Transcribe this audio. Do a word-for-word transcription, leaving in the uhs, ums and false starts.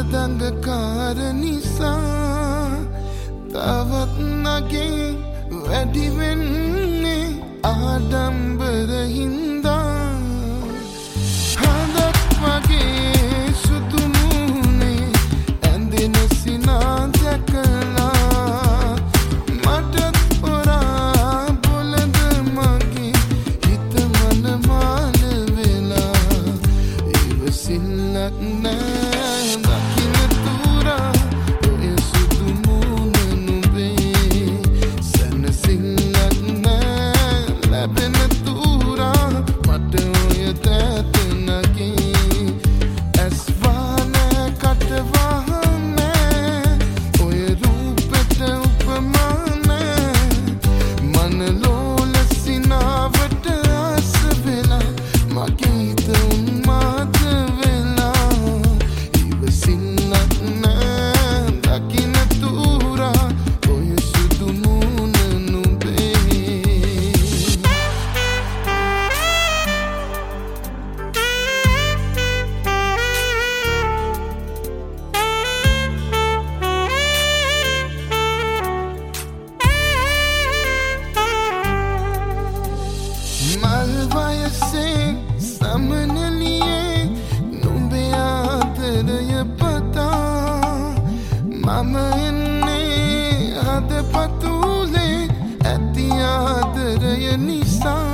මදංගකාර නිසා තවත් නගේ වැඩි වෙන්නේ ආඩම්බර හින්දා හදත් වගේ සුදු මූණේ ඇඳෙන සිනා දැකලා මටත් පොරා බොලද මගේ හිත මන මාන වෙලා ඉවසිල්ලක් නෑ දකින්න තුරා ඔය සුදු මූණ නුඹේ සැනසිල්ලක් නෑ ලැබෙන තුරා මට ඔය දැත නගේ ඇස් වහනෑ කට වහනෑ ඔය රූපෙට උපමා නෑ මනලෝල සිනාවට ආස වෙලා මගේ හිත උන්මාද වෙලා ඉවසිල්ලක් නෑ දකින්න තුරා ඔය සුදු මූණ නුඹේ මල් වයසේ සමනලියේ නුඹේ ආදරය පතා මම එන්නේ හදපතුලේ ඇති ආදරය නිසා